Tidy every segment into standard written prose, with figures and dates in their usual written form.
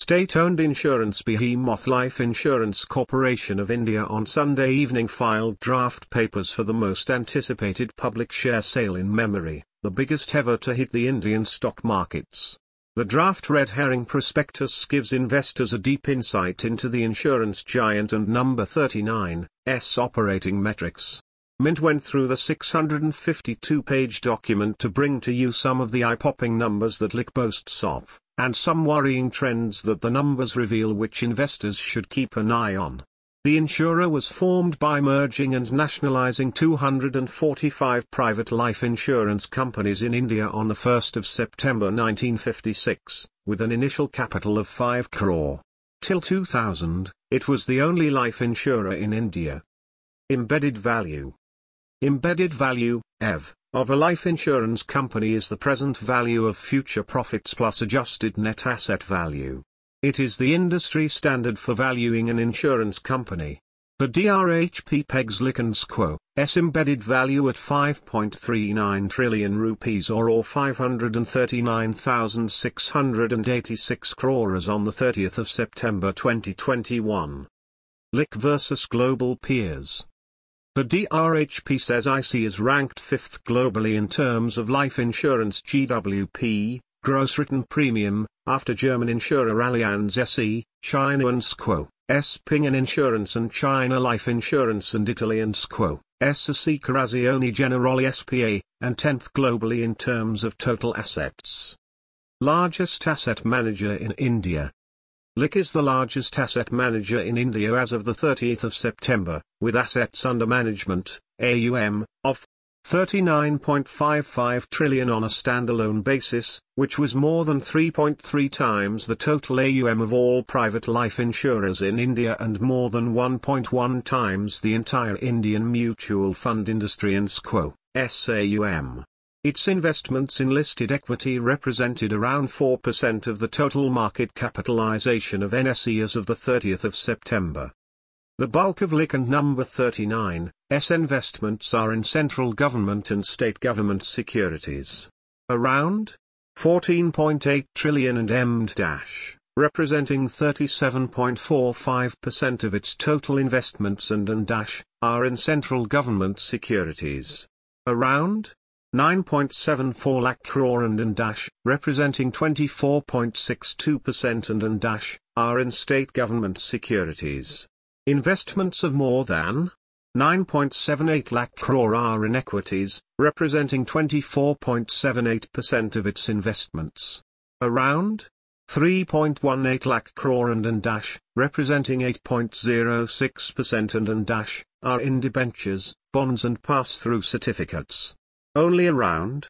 State-owned insurance behemoth Life Insurance Corporation of India on Sunday evening filed draft papers for the most anticipated public share sale in memory, the biggest ever to hit the Indian stock markets. The draft red herring prospectus gives investors a deep insight into the insurance giant and number 39's operating metrics. Mint went through the 652-page document to bring to you some of the eye-popping numbers that LIC boasts of, and some worrying trends that the numbers reveal which investors should keep an eye on. The insurer was formed by merging and nationalizing 245 private life insurance companies in India on the 1st of September 1956, with an initial capital of 5 crore. Till 2000, it was the only life insurer in India. Embedded value. Embedded value, EV, of a life insurance company is the present value of future profits plus adjusted net asset value. It is the industry standard for valuing an insurance company. The DRHP pegs LIC & Co.'s embedded value at 5.39 trillion rupees or 539,686 crores on the 30th of September 2021. LIC versus global peers. The DRHP says IC is ranked 5th globally in terms of life insurance GWP, gross written premium, after German insurer Allianz SE, China & SCO.'s Ping An Insurance and China Life Insurance and Italy & SCO.'s Assicurazioni Generali SPA, and 10th globally in terms of total assets. Largest asset manager in India. LIC is the largest asset manager in India as of the 30th of September, with assets under management, AUM, of 39.55 trillion on a standalone basis, which was more than 3.3 times the total AUM of all private life insurers in India and more than 1.1 times the entire Indian mutual fund industry and SCO.'s AUM. Its investments in listed equity represented around 4% of the total market capitalization of NSE as of the 30th of September. The bulk of LIC and number 39's investments are in central government and state government securities. Around 14.8 trillion and M-, representing 37.45% of its total investments and are in central government securities. Around 9.74 lakh crore and representing 24.62% and are in state government securities. Investments of more than 9.78 lakh crore are in equities, representing 24.78% of its investments. Around 3.18 lakh crore and representing 8.06% and are in debentures, bonds and pass-through certificates. Only around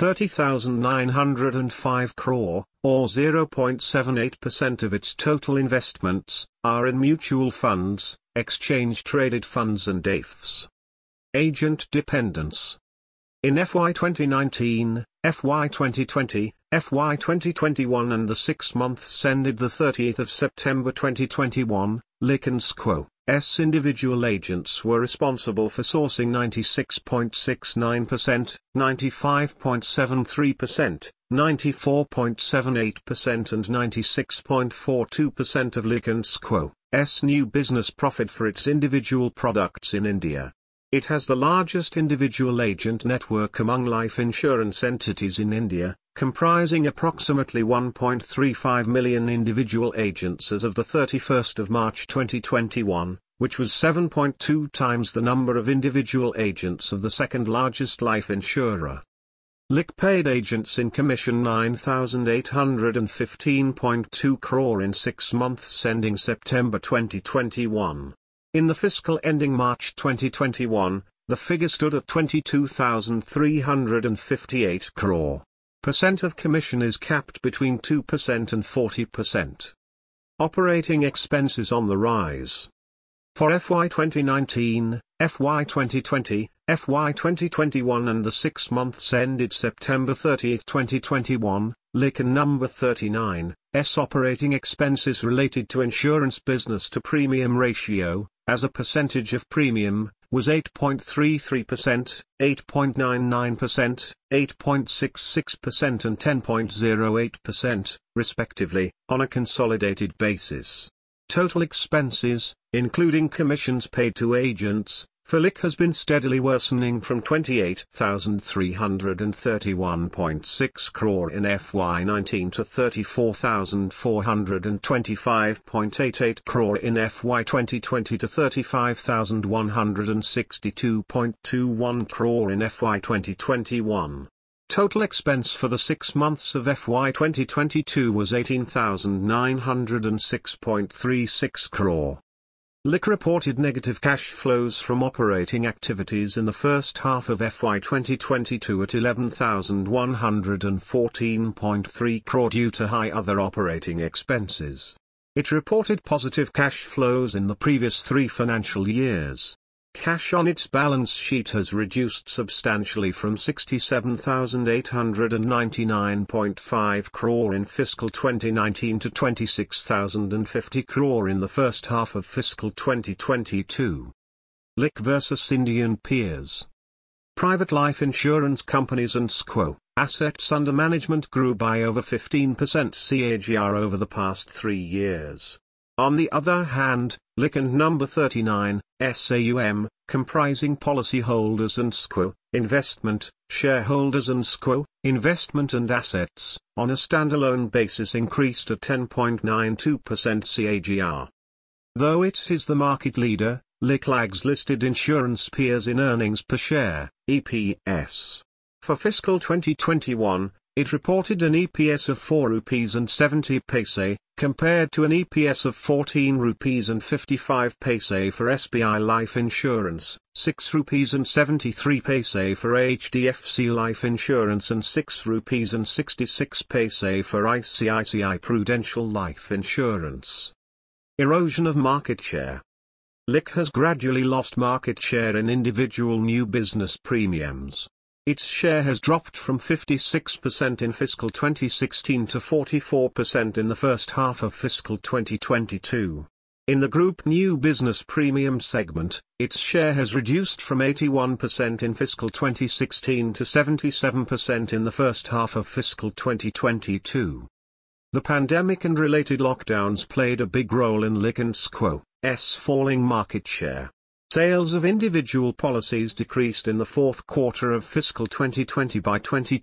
30,905 crore, or 0.78% of its total investments, are in mutual funds, exchange-traded funds and AIFs. Agent dependence. In FY 2019, FY 2020, FY 2021 and the 6 months ended the 30th of September 2021, LIC & Co.'s individual agents were responsible for sourcing 96.69%, 95.73%, 94.78% and 96.42% of LIC & Co.'s new business profit for its individual products in India. It has the largest individual agent network among life insurance entities in India, comprising approximately 1.35 million individual agents as of the 31st of March 2021, which was 7.2 times the number of individual agents of the second largest life insurer. LIC paid agents in commission 9,815.2 crore in 6 months ending September 2021. In the fiscal ending March 2021, the figure stood at 22,358 crore. Percent of commission is capped between 2% and 40%. Operating expenses on the rise. For FY 2019, FY 2020, FY 2021 and the 6 months ended September 30, 2021, LIC and number 39's operating expenses related to insurance business to premium ratio, as a percentage of premium, was 8.33%, 8.99%, 8.66% and 10.08%, respectively, on a consolidated basis. Total expenses, including commissions paid to agents, for LIC has been steadily worsening from 28,331.6 crore in FY19 to 34,425.88 crore in FY2020 to 35,162.21 crore in FY2021. Total expense for the 6 months of FY 2022 was 18,906.36 crore. LIC reported negative cash flows from operating activities in the first half of FY 2022 at 11,114.3 crore due to high other operating expenses. It reported positive cash flows in the previous 3 financial years. Cash on its balance sheet has reduced substantially from 67,899.5 crore in fiscal 2019 to 26,050 crore in the first half of fiscal 2022. LIC versus Indian peers. Private life insurance companies and SQO, assets under management grew by over 15% CAGR over the past 3 years. On the other hand, LIC and Number 39, SAUM, comprising policyholders and SQO, investment, shareholders and SQO, investment and assets, on a standalone basis increased at 10.92% CAGR. Though it is the market leader, LIC lags listed insurance peers in earnings per share, EPS. For fiscal 2021, it reported an EPS of 4 rupees and 70 paise, compared to an EPS of 14 rupees and 55 paise for SBI Life Insurance, 6 rupees and 73 paise for HDFC Life Insurance and 6 rupees and 66 paise for ICICI Prudential Life Insurance. Erosion of market share. LIC has gradually lost market share in individual new business premiums. Its share has dropped from 56% in fiscal 2016 to 44% in the first half of fiscal 2022. In the group new business premium segment, its share has reduced from 81% in fiscal 2016 to 77% in the first half of fiscal 2022. The pandemic and related lockdowns played a big role in LIC and SQO's falling market share. Sales of individual policies decreased in the fourth quarter of fiscal 2020 by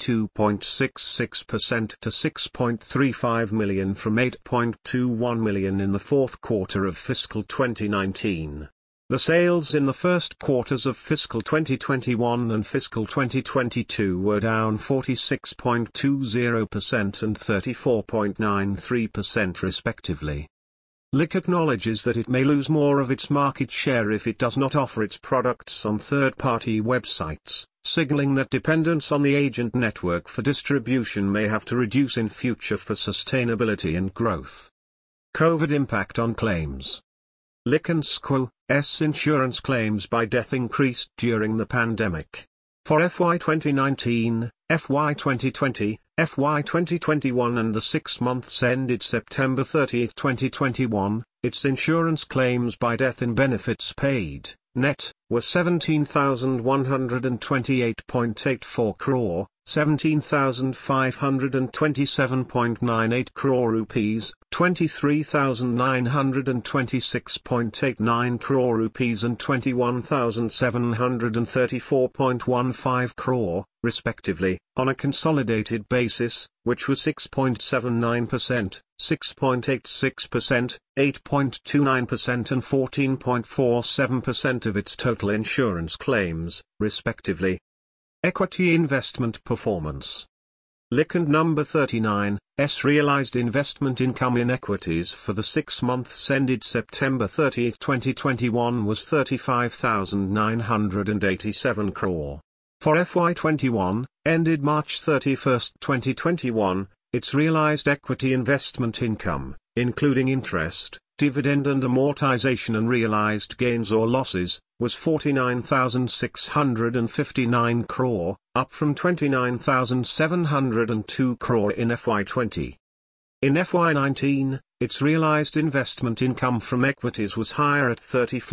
22.66% to 6.35 million from 8.21 million in the fourth quarter of fiscal 2019. The sales in the first quarters of fiscal 2021 and fiscal 2022 were down 46.20% and 34.93% respectively. LIC acknowledges that it may lose more of its market share if it does not offer its products on third-party websites, signaling that dependence on the agent network for distribution may have to reduce in future for sustainability and growth. COVID impact on claims. LIC and SQO's insurance claims by death increased during the pandemic. For FY 2019, FY 2020, FY 2021 and the 6 months ended September 30, 2021, its insurance claims by death in benefits paid, net, were 17,128.84 crore, 17,527.98 crore rupees, 23,926.89 crore rupees and 21,734.15 crore, respectively, on a consolidated basis, which was 6.79%, 6.86%, 8.29% and 14.47% of its total insurance claims, respectively. Equity investment performance. LIC and Number 39's realized investment income in equities for the 6 months ended September 30, 2021 was 35,987 crore. For FY21, ended March 31, 2021, its realized equity investment income, including interest, dividend and amortization and realized gains or losses, was 49,659 crore, up from 29,702 crore in FY20. In FY19, Its realized investment income from equities was higher at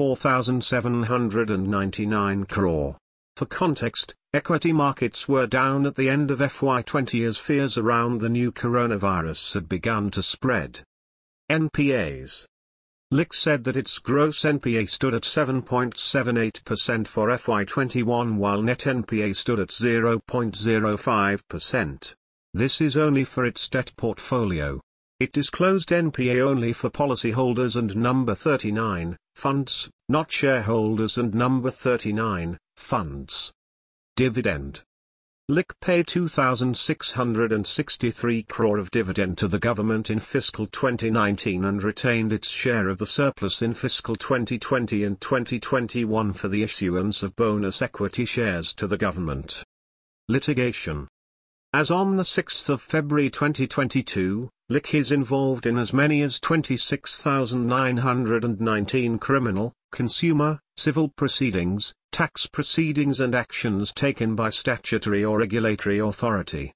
34,799 crore. For context, equity markets were down at the end of FY20 as fears around the new coronavirus had begun to spread. NPAs. LIC said that its gross NPA stood at 7.78% for FY21 while net NPA stood at 0.05%. This is only for its debt portfolio. It disclosed NPA only for policyholders and number 39, funds, not shareholders and number 39, funds. Dividend. LIC paid 2,663 crore of dividend to the government in fiscal 2019 and retained its share of the surplus in fiscal 2020 and 2021 for the issuance of bonus equity shares to the government. Litigation. As on the 6th of February 2022, LIC is involved in as many as 26,919 criminal, consumer, civil proceedings, tax proceedings and actions taken by statutory or regulatory authority.